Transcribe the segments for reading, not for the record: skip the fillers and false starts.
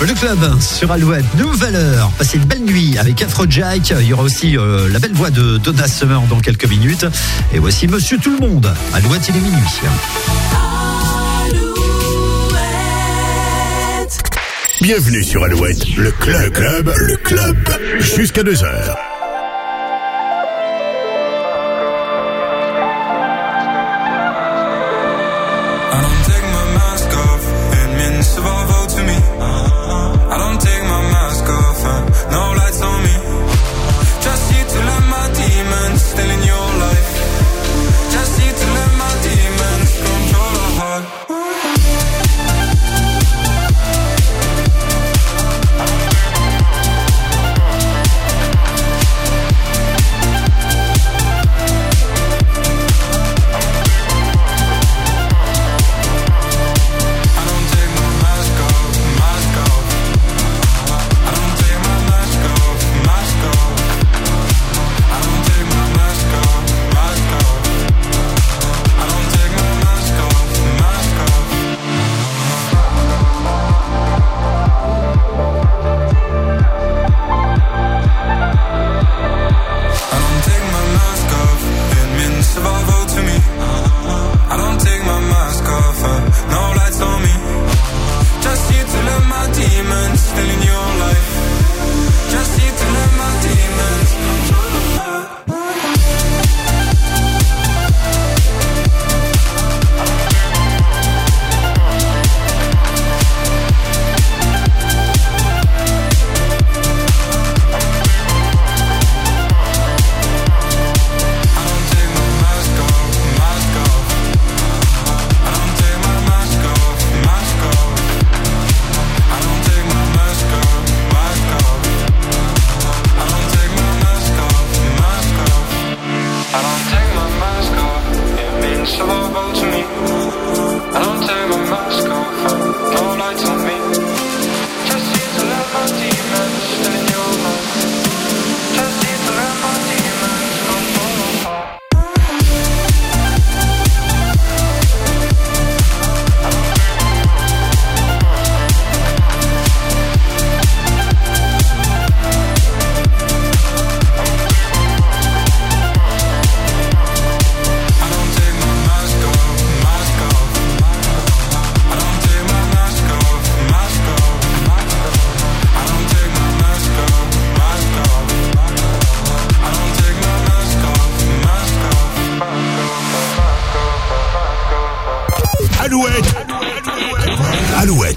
Le club sur Alouette, nouvelle heure. Passez une belle nuit avec Afrojack. Il y aura aussi la belle voix de Donna Summer dans quelques minutes. Et voici Monsieur Tout le Monde. Alouette, il est minuit. Bienvenue sur Alouette, le club, jusqu'à 2h. Alouette.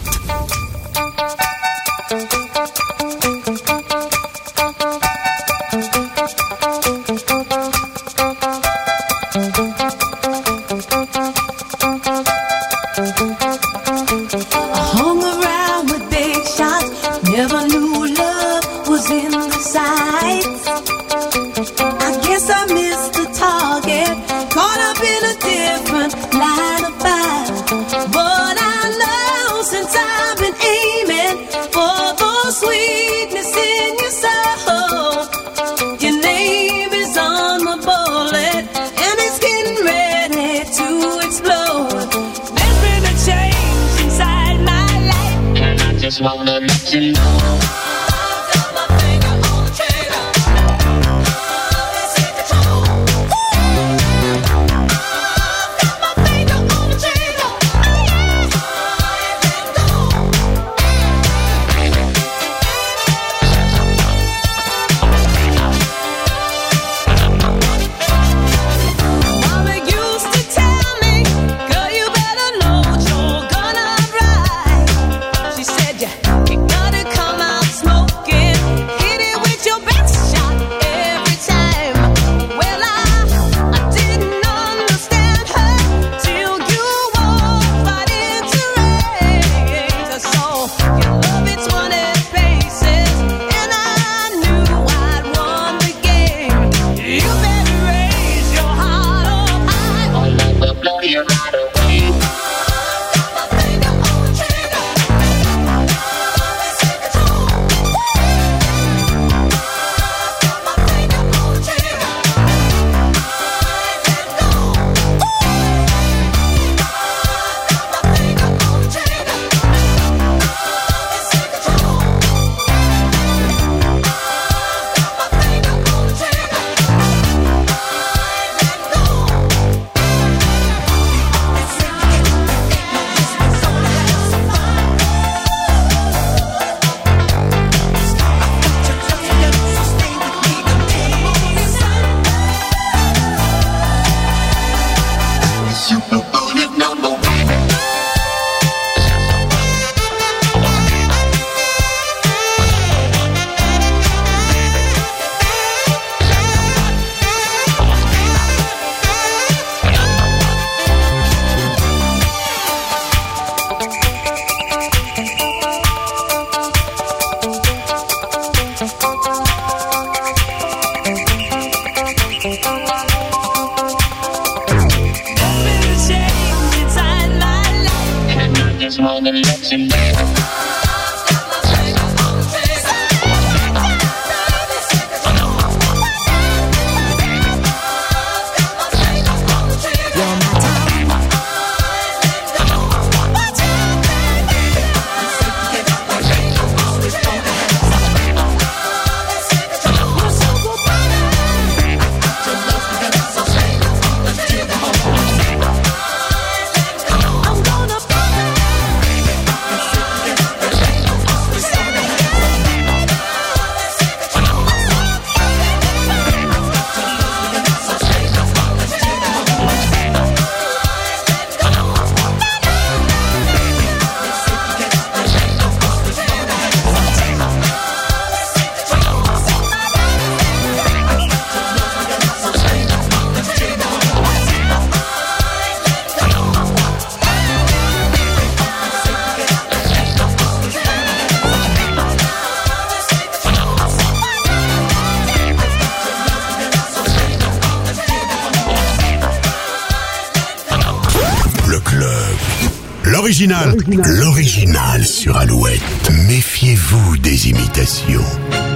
L'original sur Alouette. Méfiez-vous des imitations.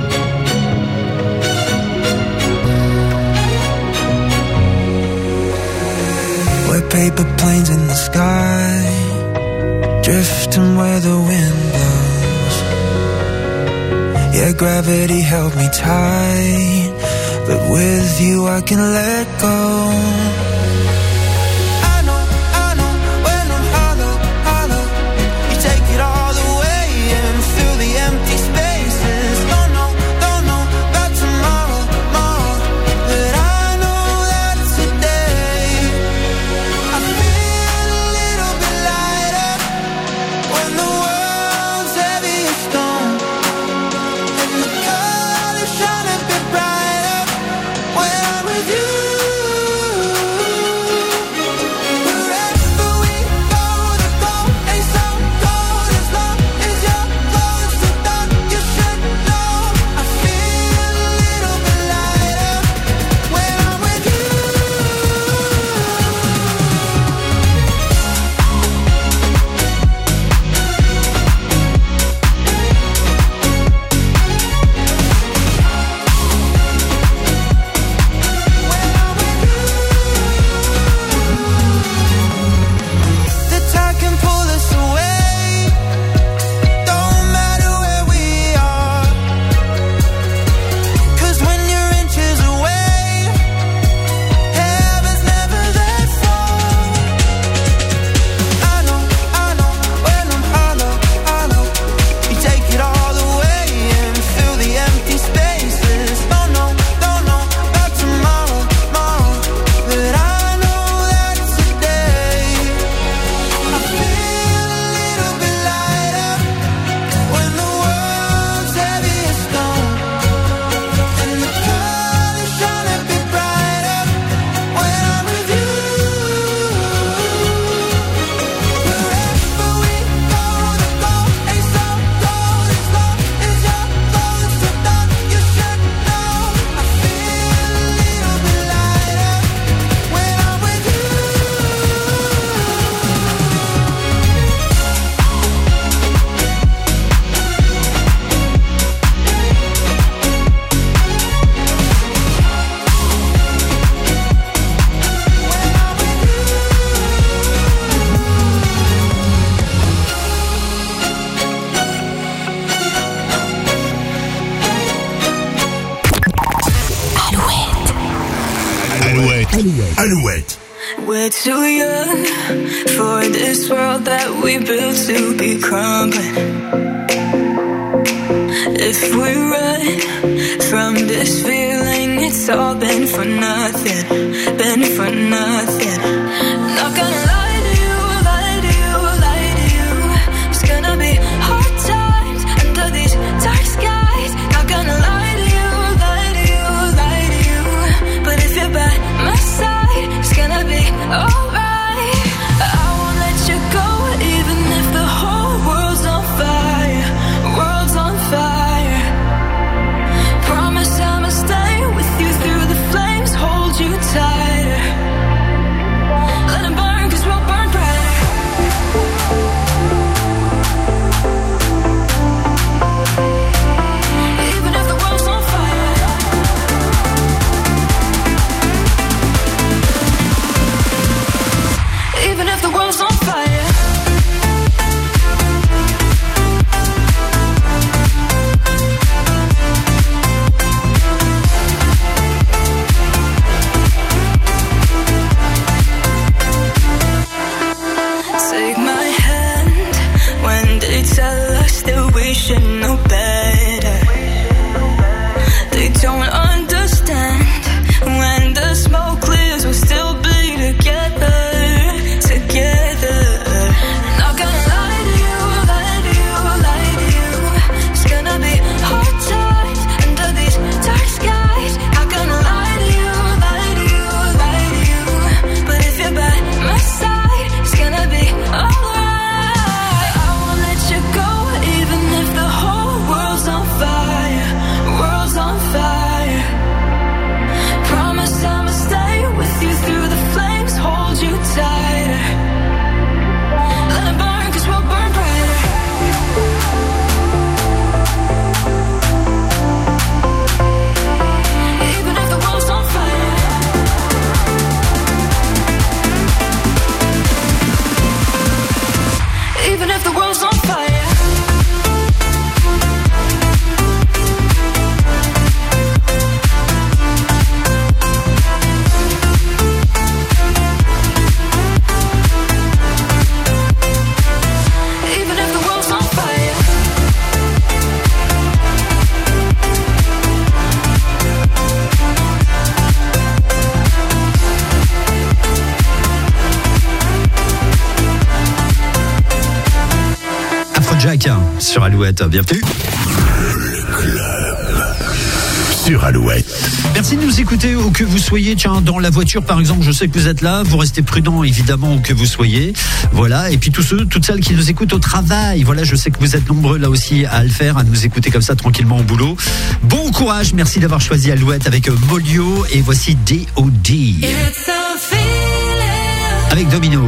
We're paper planes in the sky, drifting where the wind blows. Yeah, gravity held me tight, but with you I can let go. Alouette. We're too young for this world that we built to be crumbling. If we run from this feeling, it's all been for nothing, been for nothing. Knock Afrojack sur Alouette. Bienvenue. Le club sur Alouette. Merci de nous écouter où que vous soyez. Tiens, dans la voiture par exemple, je sais que vous êtes là. Vous restez prudents évidemment où que vous soyez. Voilà. Et puis toutes celles qui nous écoutent au travail. Voilà, je sais que vous êtes nombreux là aussi à le faire, à nous écouter comme ça tranquillement au boulot. Bon courage. Merci d'avoir choisi Alouette avec Molio. Et voici D.O.D. avec Domino.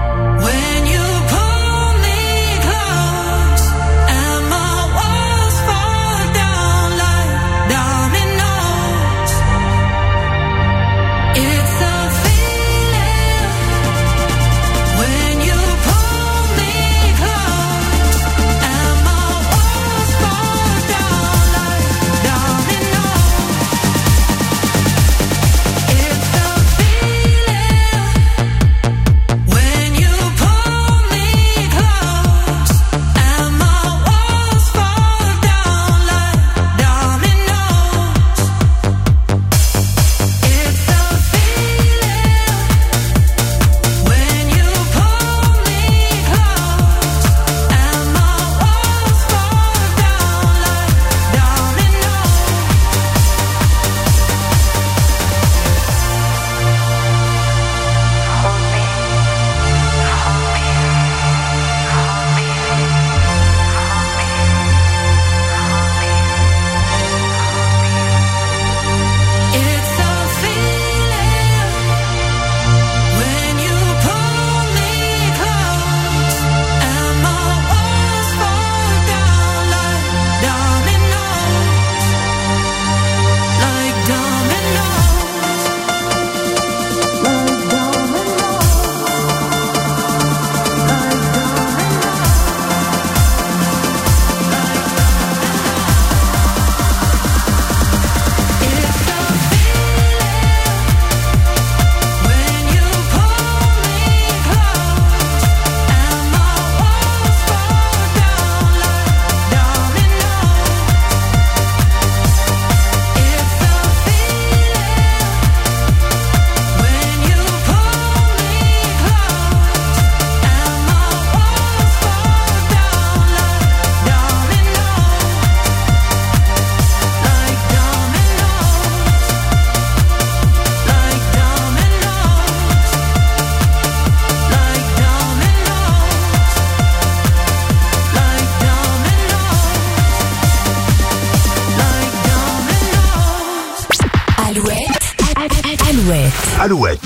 Alouette.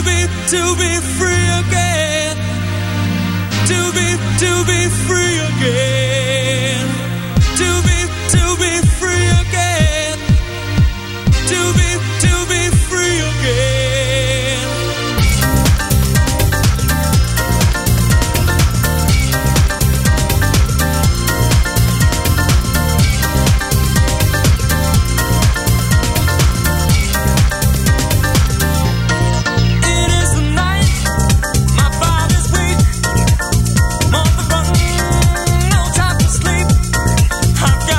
To be free again. To be free again. To be free again. To be free again. I've got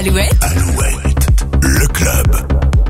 Alouette. Alouette, le club.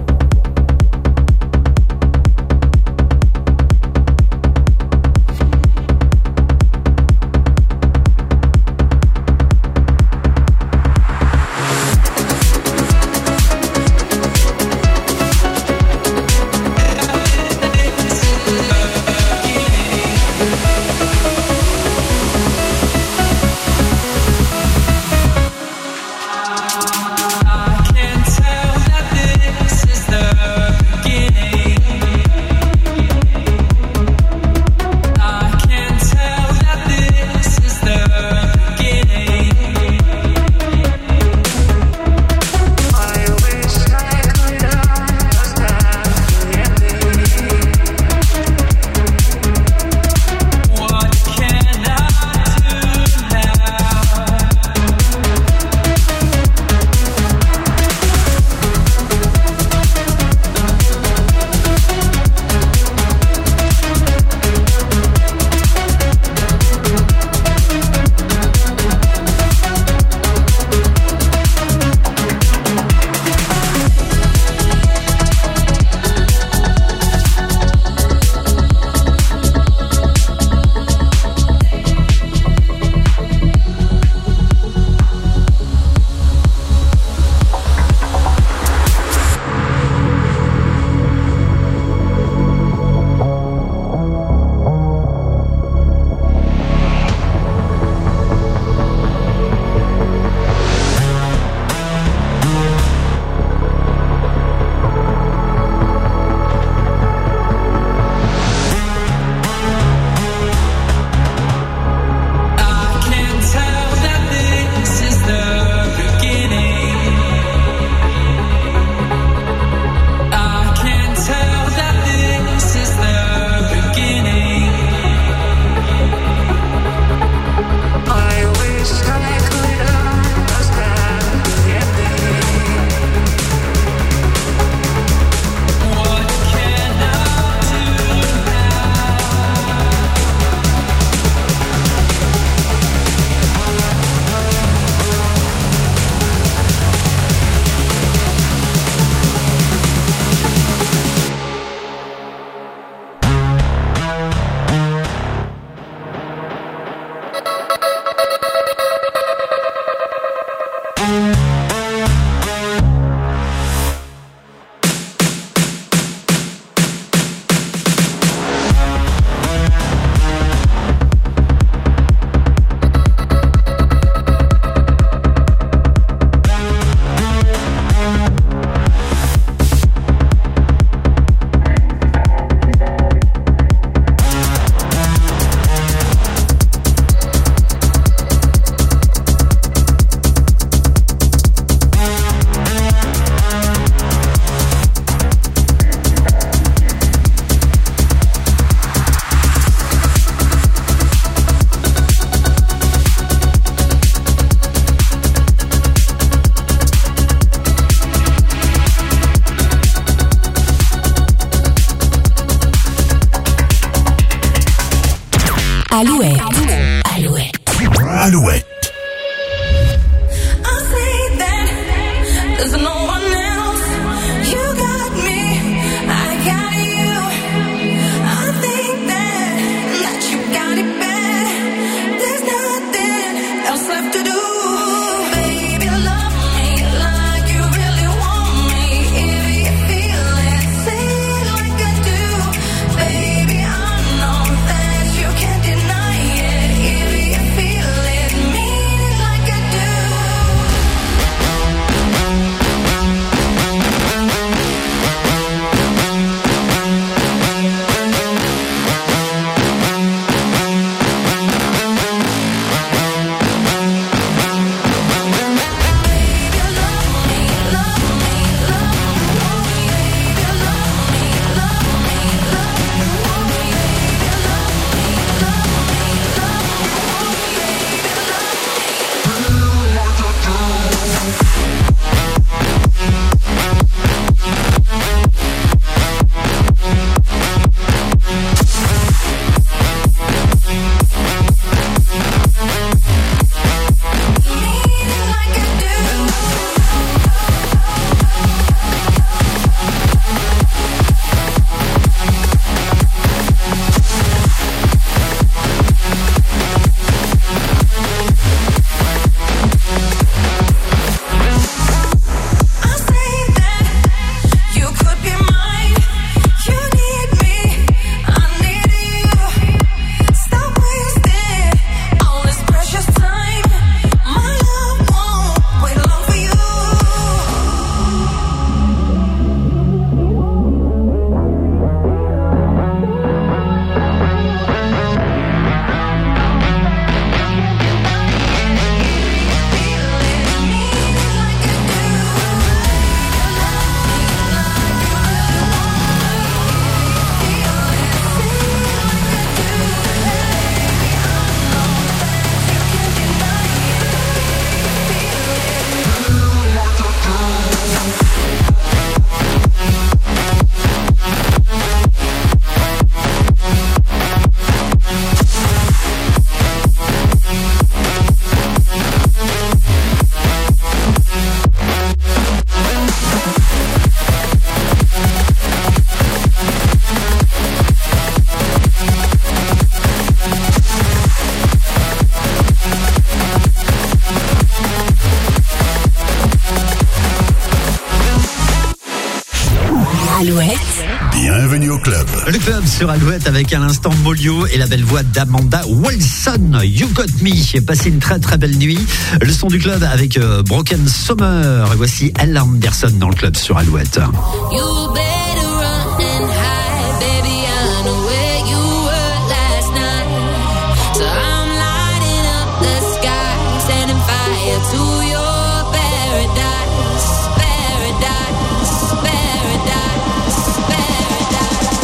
Alouette. Alouette. Alouette. bienvenue au club. Le club sur Alouette avec à l'instant Molio et la belle voix d'Amanda Wilson. You Got Me. Passez une très très belle nuit. Le son du club avec Broken Summer. Et voici Elle Anderson dans le club sur Alouette. You better run and hide, baby. I know where you were last night. So I'm lighting up the sky, setting fire to your paradise, paradise, paradise, paradise.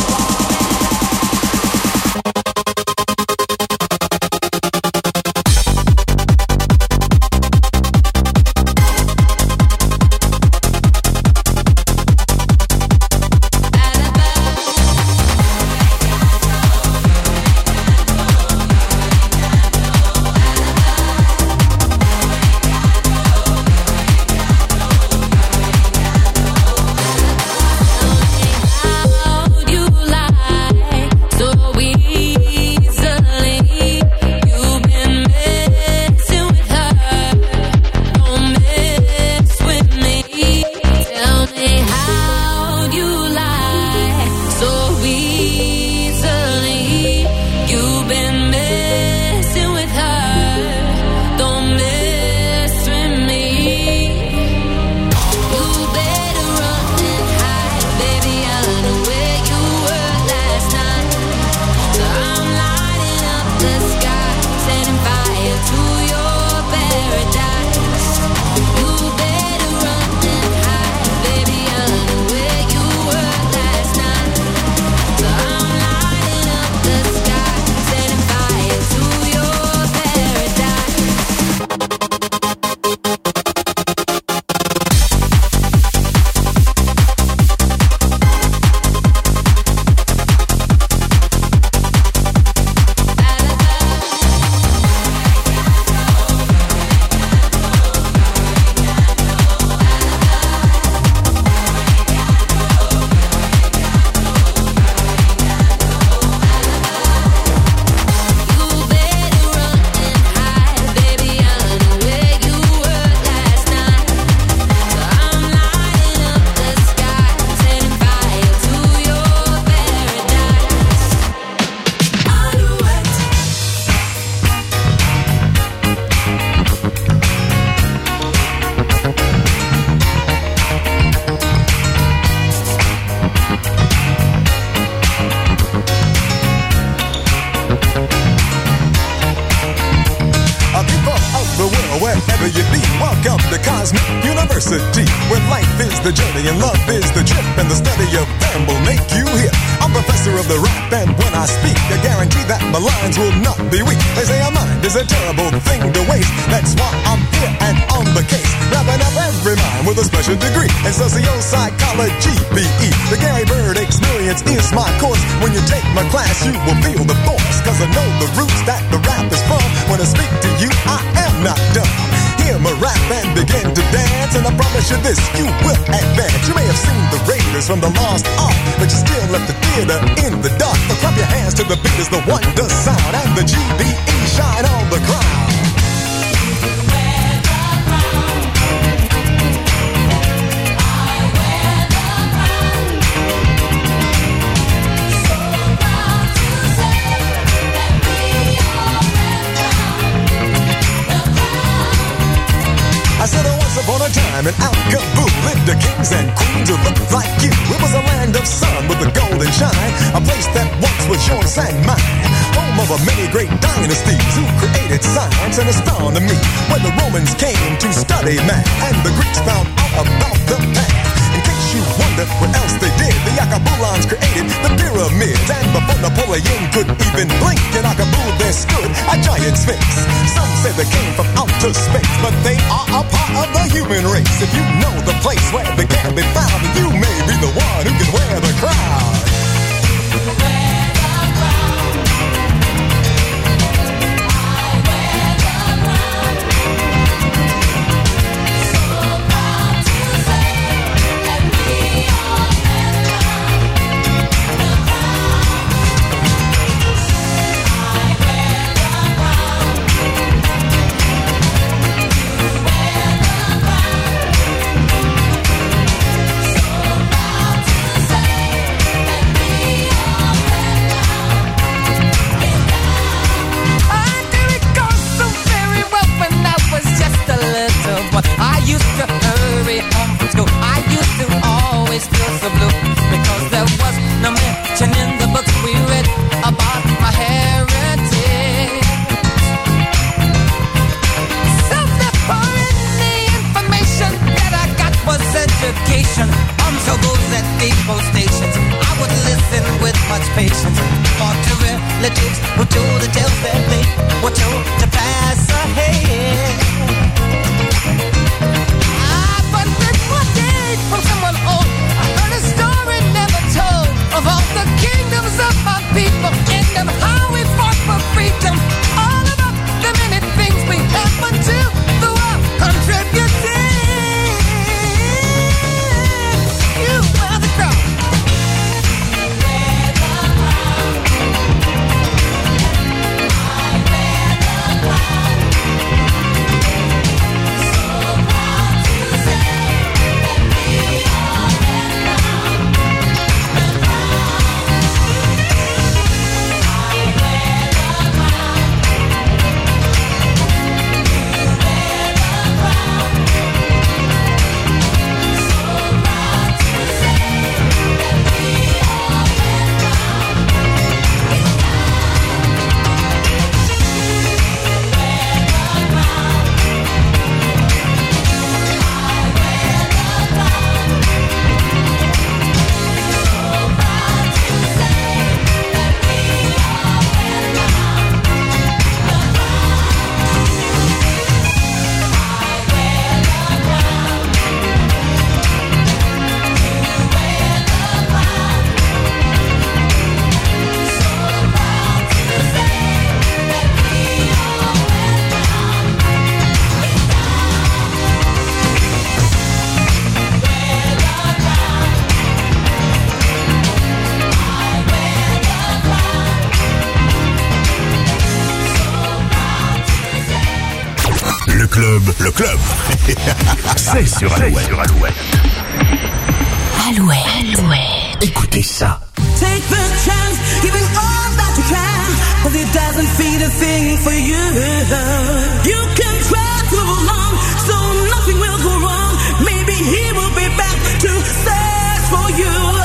University, where life is the journey and love is the trip, and the study of them will make you hip. I'm professor of the rap, and when I speak, I guarantee that my lines will not be weak. They say a mind is a terrible thing to waste. That's why I'm here and on the case, wrapping up every mind with a special degree in socio-psychology, BE. The Gary Bird experience is my course. When you take my class, you will feel the force, cause I know the roots that the rap is from. When I speak to you, I am not dumb. Hear my rap and begin to dance, and I promise you this, you will advance. You may have seen the Raiders from the Lost Ark, but you still left the theater in the dark. So clap your hands to the beat as the wonder sound, and the GBE shine on the crowd. I said once upon a time in Alcaboo lived the kings and queens who looked like you. It was a land of sun with a golden shine, a place that once was yours and mine. Home of a many great dynasties who created science and astronomy. When the Romans came to study math, and the Greeks found out about the path. In case you wonder what else they did, the Akabulans created the pyramids. And before Napoleon could even blink, in Akaboo there stood a giant sphinx. Some say they came from outer space, but they are a part of the human race. If you know the place where they can be found, you may be the one who can wear the crown. relatives who told the tales that they were told to pass ahead. But then one day from someone old, I heard a story never told of all the kingdoms of my people and of how we fought for freedom. All about the many things we happened to the world contributing. You wear the crown. Le club, c'est sur Alouette. Alouette. Écoutez ça. Take the chance, give it all that you can, but it doesn't feed a thing for you. You can try to move along, so nothing will go wrong. Maybe he will be back to search for you.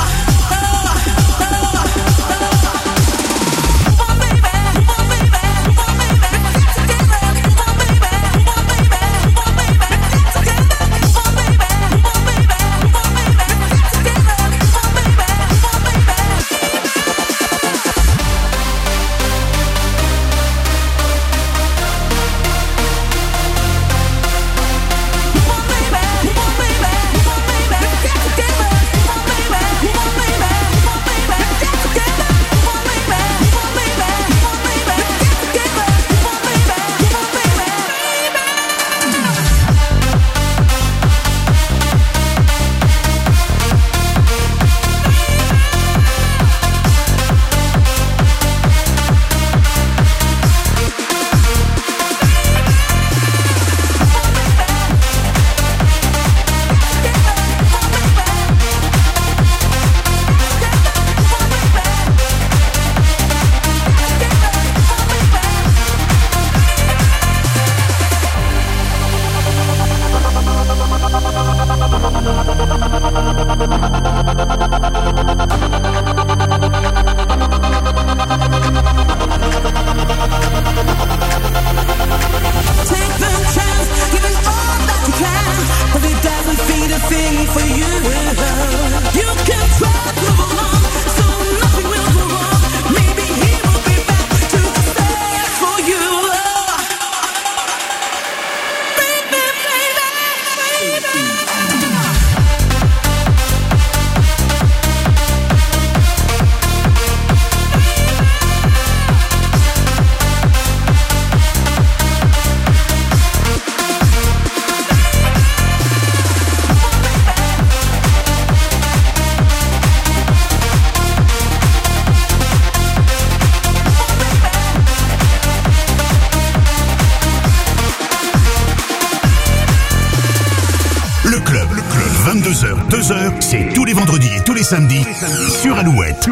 C'est tous les vendredis et tous les samedis sur Alouette.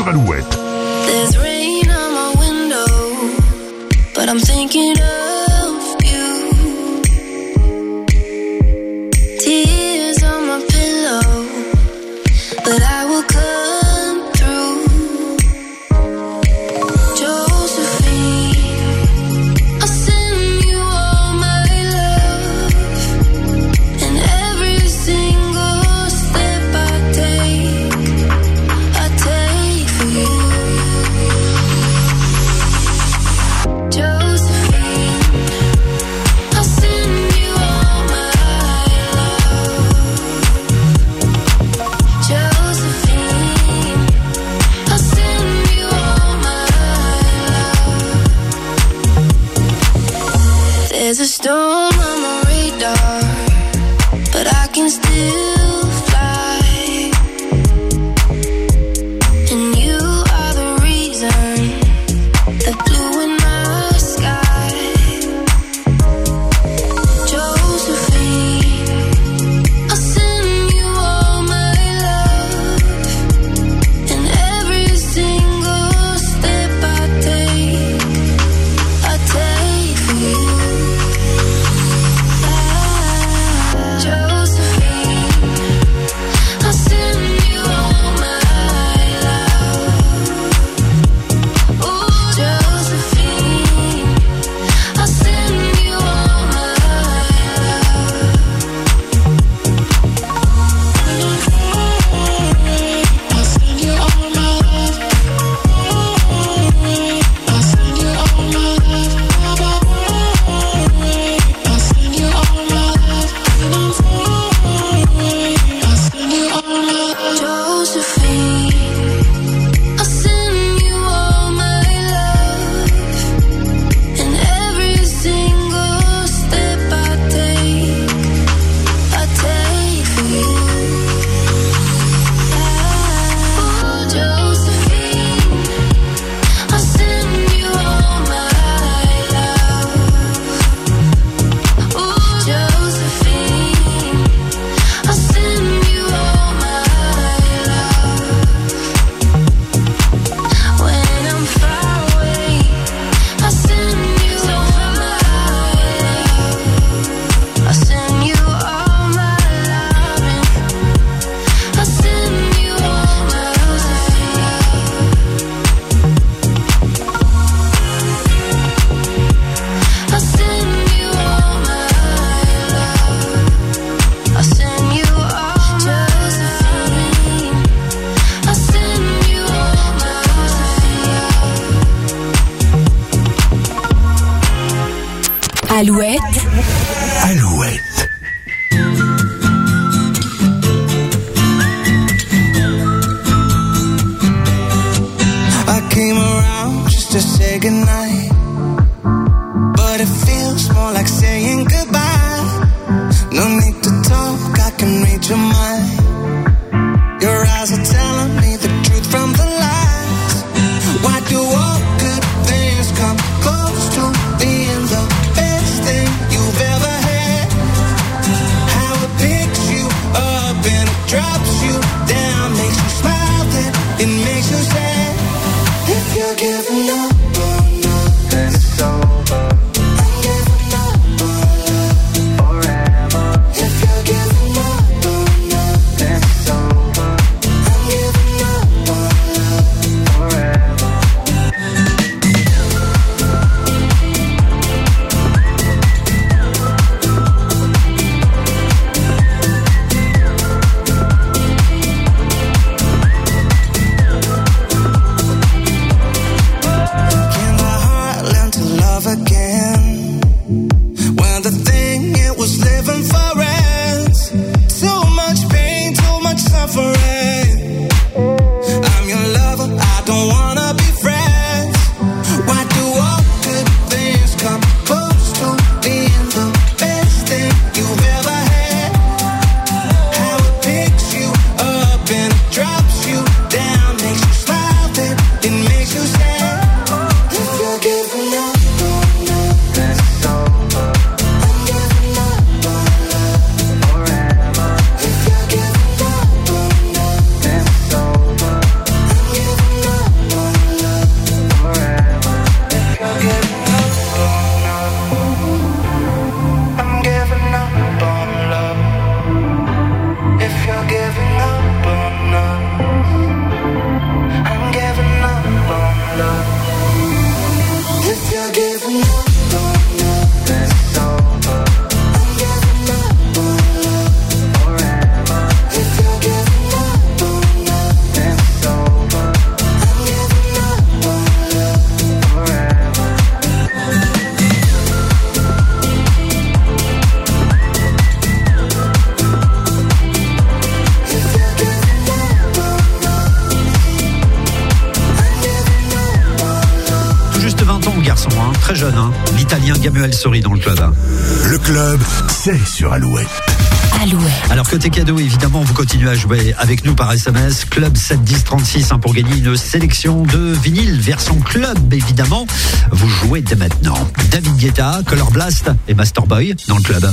There's rain on my window, but I'm thinking of you. Tears on my pillow, but I will come through. Josephine, I'll send you all my love, and every single step I take for you. There's a storm on my radar, but I can still fly. And you are the reason, the blue in my sky. Josephine, I'll send you all my love, and every single step I take for you. Alouette. Alouette. I came around just to say goodnight, but it feels more like saying goodbye. No need to talk, I can read your mind. Your eyes are telling me the truth from the lies. Why do all good things come close to being the best thing you've ever had? How it picks you up and it drops you down, makes you smile, then it makes you sad. If you're giving up on love, then it's over. I'm giving up on très jeune, hein. L'Italien Gamuel Sori dans le club. Hein. Le club, c'est sur Alouette. Alouette. Alors côté cadeau, évidemment, vous continuez à jouer avec nous par SMS, club 71036 pour gagner une sélection de vinyles version club, évidemment. Vous jouez dès maintenant. David Guetta, Color Blast et Master Boy dans le club.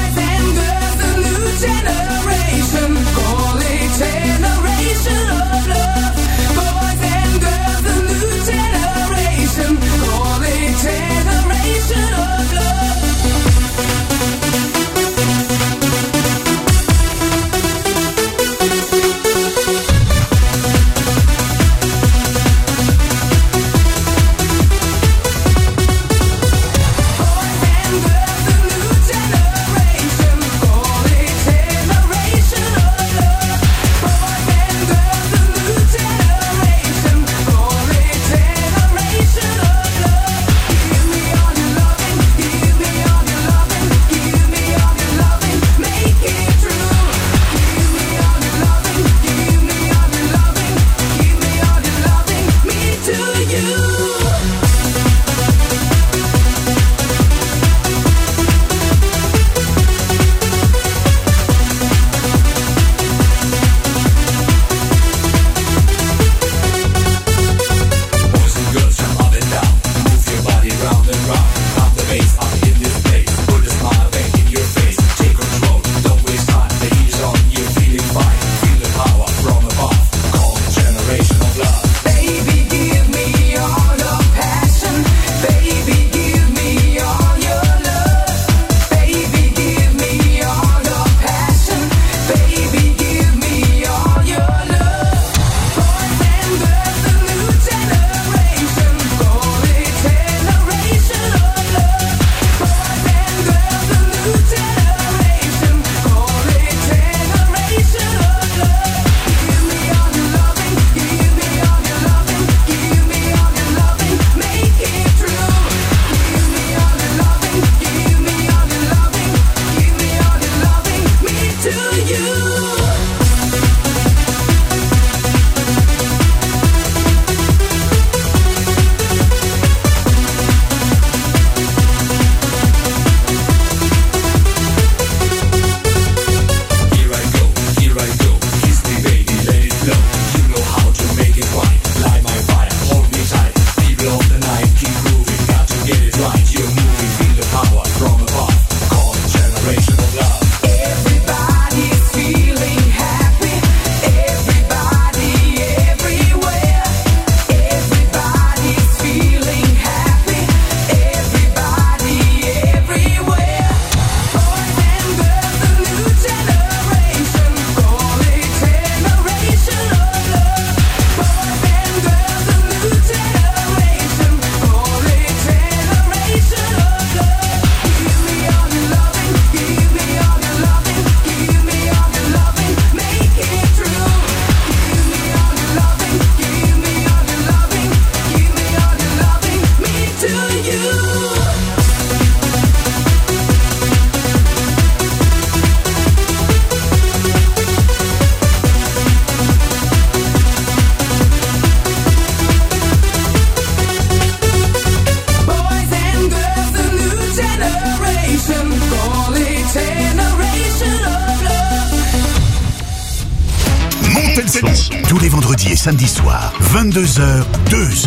Tous les vendredis et samedis soirs, 22h, 2h.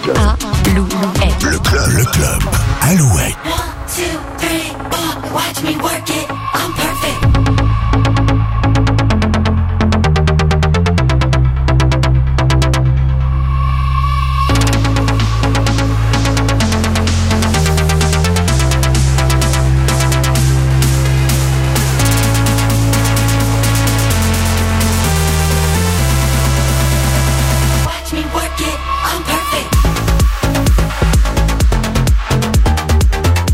Alouette. Le club. Alouette. 1, 2, 3, 4, watch me work it. I'm perfect. Watch me work it. I'm perfect.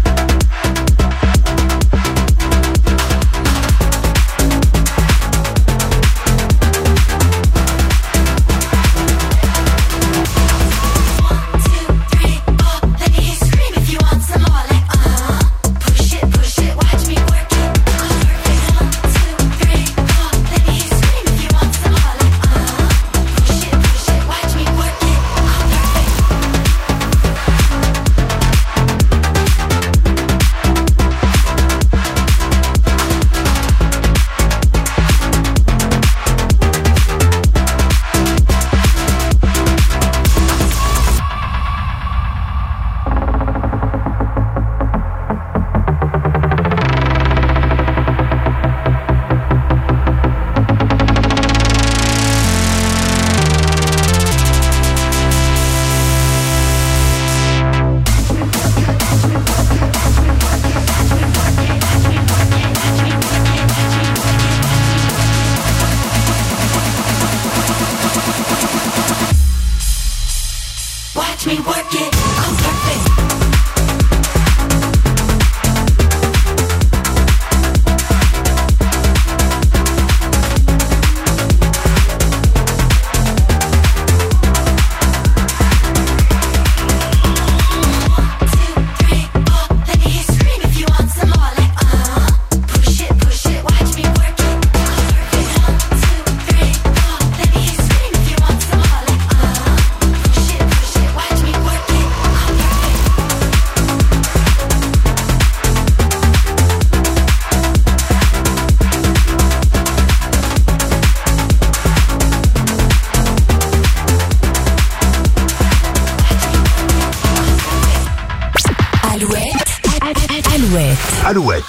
Alouette.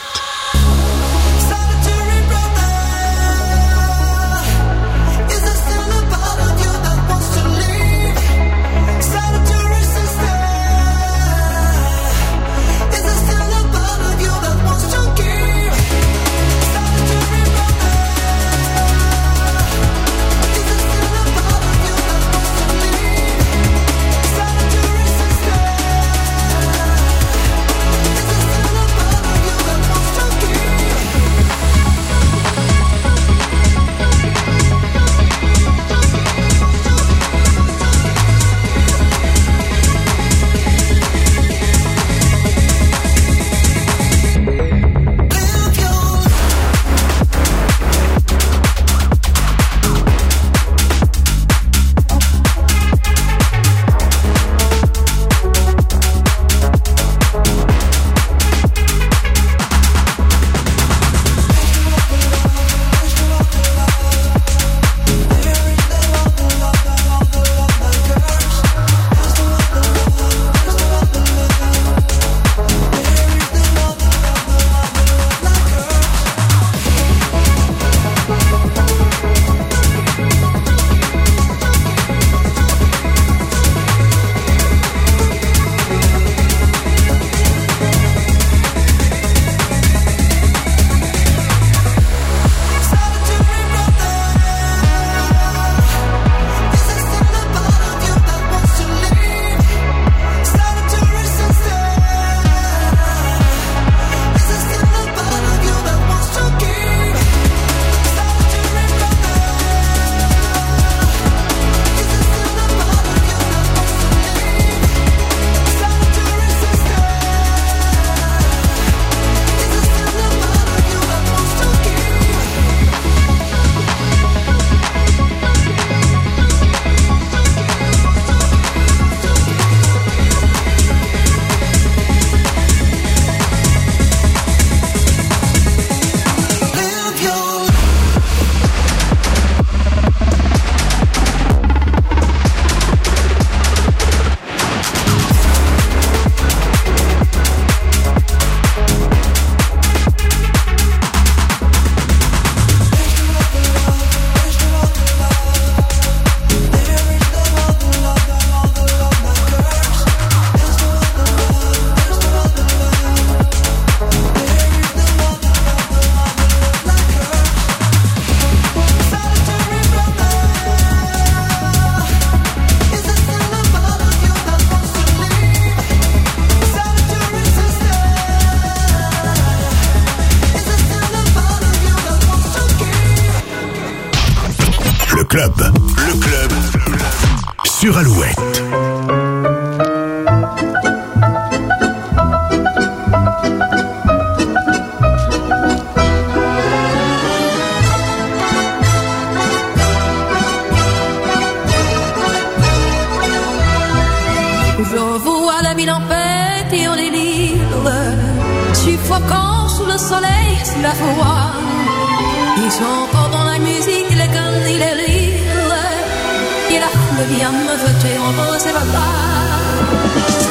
Le club sur Alouette. Je vois la ville en fête et en délire, suffoquant sous le soleil, sous la foi. Ils sont encore dans la musique, les guns et les rires. Et la foule vient me jeter en ses bras.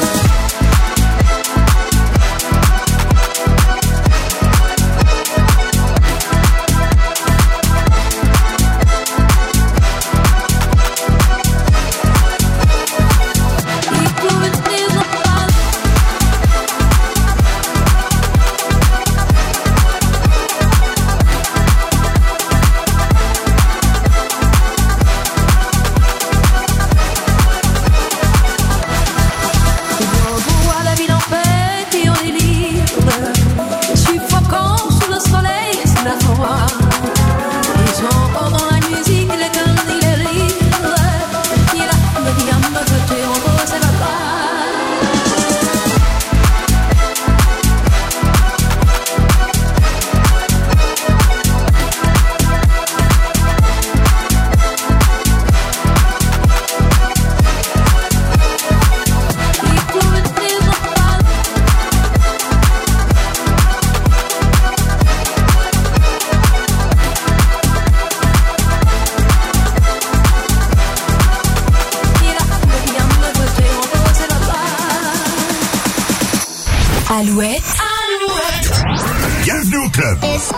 Club.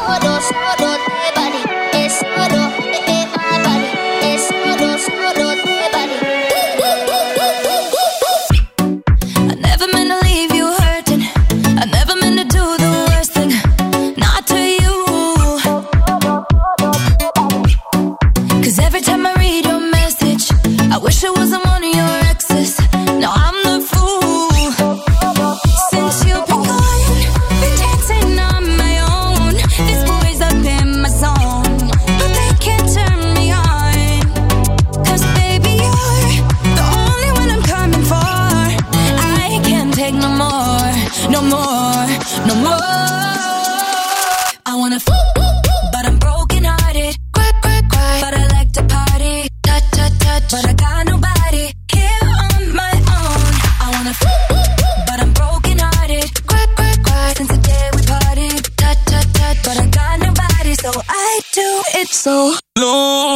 So long.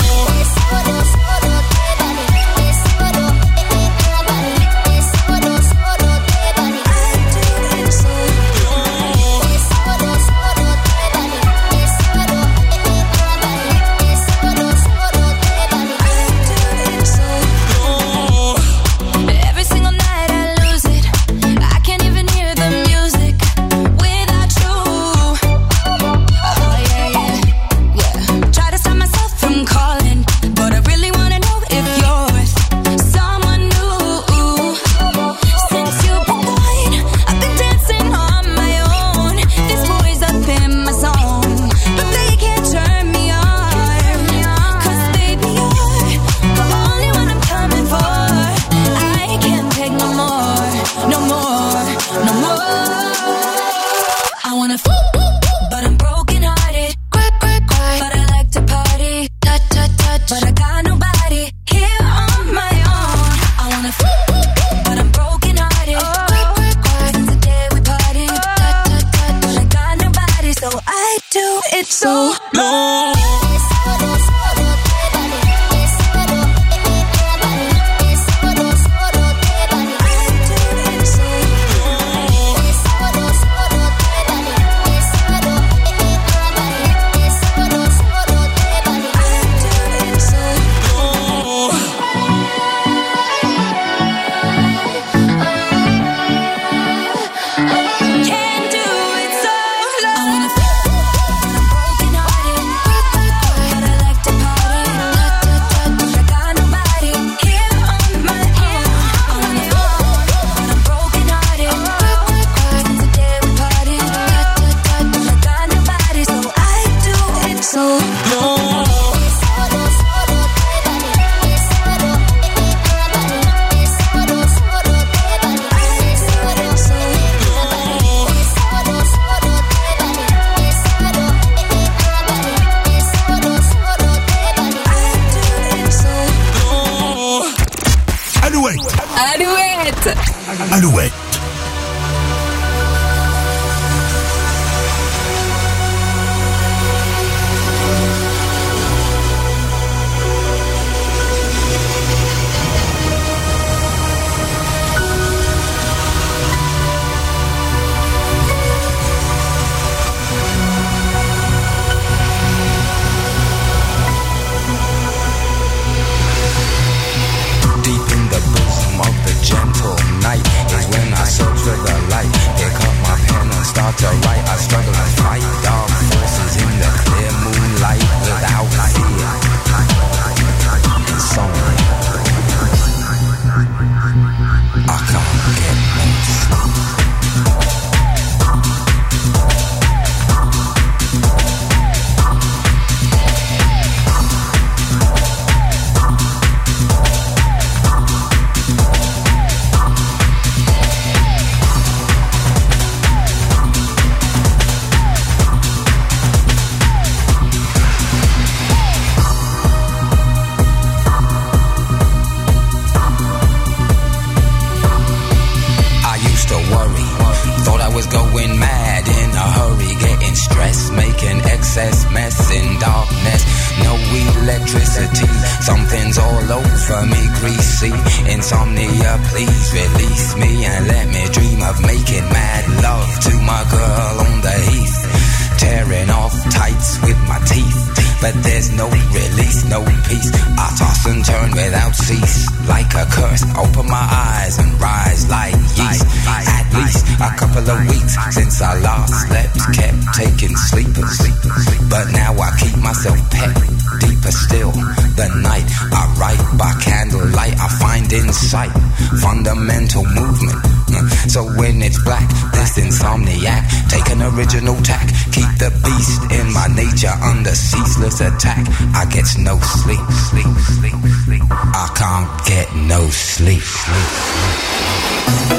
Alouette. To write, I struggle to fight dark forces in the clear moonlight without fear. Insomnia. I can't get no sleep. Going mad in a hurry, getting stressed, making excess mess in darkness. No electricity, something's all over me, greasy. Insomnia, please release me and let me dream of making mad love to my girl on the heath. Tearing but there's no release, no peace. I toss and turn without cease, like a curse. Open my eyes and rise like yeast. At least a couple of weeks since I last slept, kept taking sleepers, but now I keep myself pet. Deeper still, the night I write by candlelight. I find insight, fundamental movement. So when it's black, this insomniac, take an original tack. Keep the beast in my nature under ceaseless attack. I get no sleep. I can't get no sleep.